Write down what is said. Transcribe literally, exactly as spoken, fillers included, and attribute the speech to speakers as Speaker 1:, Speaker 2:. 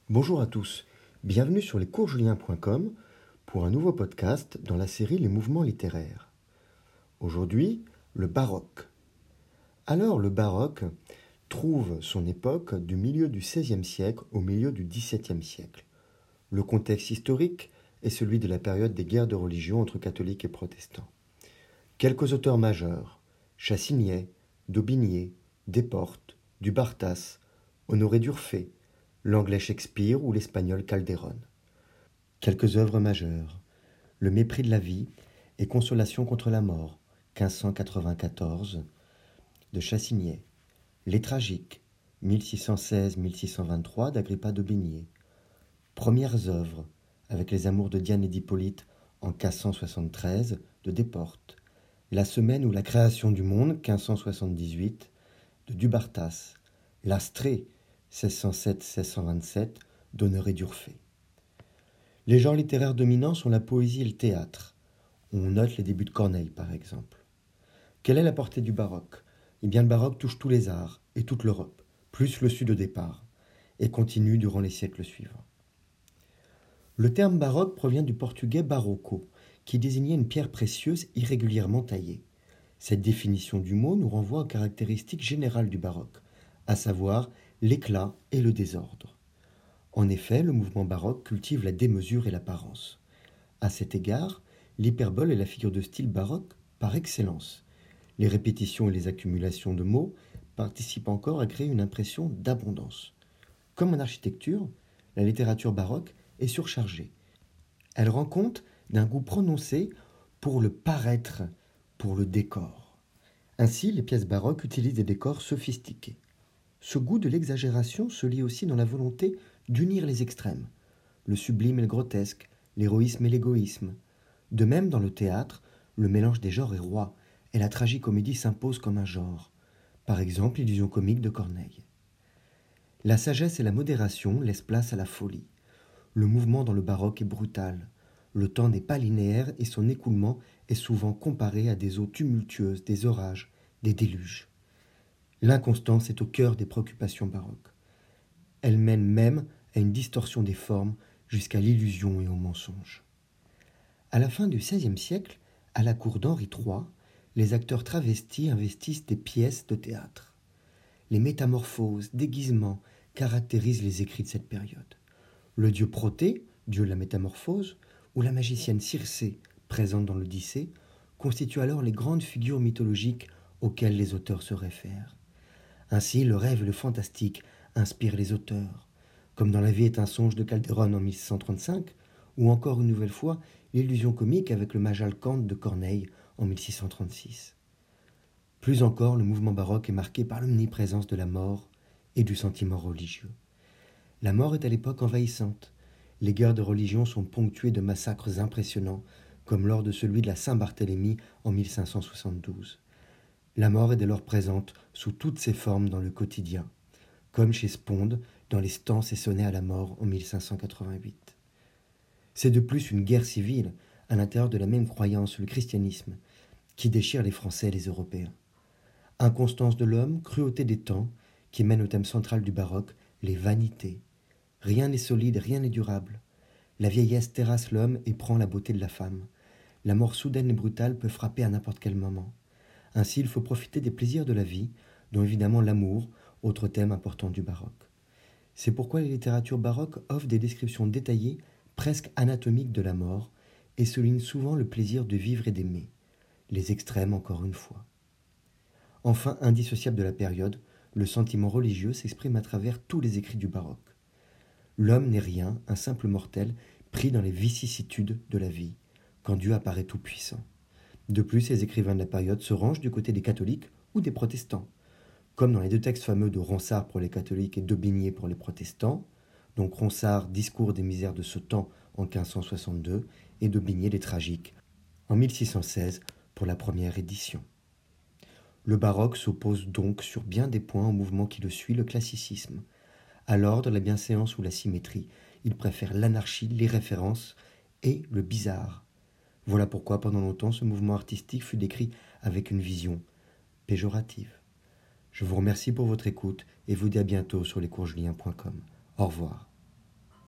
Speaker 1: Bonjour à tous, bienvenue sur lescoursjulien point com pour un nouveau podcast dans la série Les mouvements littéraires. Aujourd'hui, le baroque. Alors le baroque trouve son époque du milieu du seizième siècle au milieu du dix-septième siècle. Le contexte historique est celui de la période des guerres de religion entre catholiques et protestants. Quelques auteurs majeurs, Chassignet, d'Aubigné, Desportes, du Bartas, Honoré d'Urfé, l'anglais Shakespeare ou l'espagnol Calderón. Quelques œuvres majeures, Le mépris de la vie et Consolation contre la mort, quinze cent quatre-vingt-quatorze, de Chassignet. Les tragiques, mille six cent seize à mille six cent vingt-trois, d'Agrippa d'Aubigné. Premières œuvres, avec les amours de Diane et d'Hippolyte en quinze cent soixante-treize, de Desportes. La semaine ou la création du monde, quinze cent soixante-dix-huit, de Du Bartas. L'Astrée, seize cent sept à seize cent vingt-sept, d'Honoré d'Urfé. Les genres littéraires dominants sont la poésie et le théâtre. On note les débuts de Corneille, par exemple. Quelle est la portée du baroque ? Eh bien, le baroque touche tous les arts et toute l'Europe, plus le sud au départ, et continue durant les siècles suivants. Le terme baroque provient du portugais barroco, qui désignait une pierre précieuse irrégulièrement taillée. Cette définition du mot nous renvoie aux caractéristiques générales du baroque, à savoir l'éclat et le désordre. En effet, le mouvement baroque cultive la démesure et l'apparence. À cet égard, l'hyperbole est la figure de style baroque par excellence. Les répétitions et les accumulations de mots participent encore à créer une impression d'abondance. Comme en architecture, la littérature baroque est surchargée. Elle rend compte d'un goût prononcé pour le paraître, pour le décor. Ainsi, les pièces baroques utilisent des décors sophistiqués. Ce goût de l'exagération se lit aussi dans la volonté d'unir les extrêmes, le sublime et le grotesque, l'héroïsme et l'égoïsme. De même, dans le théâtre, le mélange des genres est roi, et la tragicomédie s'impose comme un genre. Par exemple, l'illusion comique de Corneille. La sagesse et la modération laissent place à la folie. Le mouvement dans le baroque est brutal. Le temps n'est pas linéaire et son écoulement est souvent comparé à des eaux tumultueuses, des orages, des déluges. L'inconstance est au cœur des préoccupations baroques. Elle mène même à une distorsion des formes jusqu'à l'illusion et au mensonge. À la fin du seizième siècle, à la cour d'Henri trois, les acteurs travestis investissent des pièces de théâtre. Les métamorphoses, déguisements caractérisent les écrits de cette période. Le dieu Protée, dieu de la métamorphose, ou la magicienne Circé, présente dans l'Odyssée, constituent alors les grandes figures mythologiques auxquelles les auteurs se réfèrent. Ainsi, le rêve et le fantastique inspirent les auteurs, comme dans La vie est un songe de Calderón en mille six cent trente-cinq, ou encore une nouvelle fois l'illusion comique avec le Majalcante de Corneille en mille six cent trente-six. Plus encore, le mouvement baroque est marqué par l'omniprésence de la mort et du sentiment religieux. La mort est à l'époque envahissante. Les guerres de religion sont ponctuées de massacres impressionnants, comme lors de celui de la Saint-Barthélemy en mille cinq cent soixante-douze. La mort est dès lors présente sous toutes ses formes dans le quotidien, comme chez Sponde dans Les Stances et sonnets à la mort en mille cinq cent quatre-vingt-huit. C'est de plus une guerre civile à l'intérieur de la même croyance, le christianisme, qui déchire les Français et les Européens. Inconstance de l'homme, cruauté des temps, qui mène au thème central du baroque, les vanités. Rien n'est solide, rien n'est durable. La vieillesse terrasse l'homme et prend la beauté de la femme. La mort soudaine et brutale peut frapper à n'importe quel moment. Ainsi, il faut profiter des plaisirs de la vie, dont évidemment l'amour, autre thème important du baroque. C'est pourquoi les littératures baroques offrent des descriptions détaillées, presque anatomiques de la mort, et soulignent souvent le plaisir de vivre et d'aimer. Les extrêmes, encore une fois. Enfin, indissociable de la période, le sentiment religieux s'exprime à travers tous les écrits du baroque. L'homme n'est rien, un simple mortel, pris dans les vicissitudes de la vie, quand Dieu apparaît tout-puissant. De plus, les écrivains de la période se rangent du côté des catholiques ou des protestants, comme dans les deux textes fameux de Ronsard pour les catholiques et d'Aubigné pour les protestants, donc Ronsard, Discours des misères de ce temps en quinze cent soixante-deux, et d'Aubigné, les tragiques, en mille six cent seize pour la première édition. Le baroque s'oppose donc sur bien des points au mouvement qui le suit, le classicisme. À l'ordre, la bienséance ou la symétrie, il préfère l'anarchie, les références et le bizarre. Voilà pourquoi pendant longtemps ce mouvement artistique fut décrit avec une vision péjorative. Je vous remercie pour votre écoute et vous dis à bientôt sur lescoursjulien point com. Au revoir.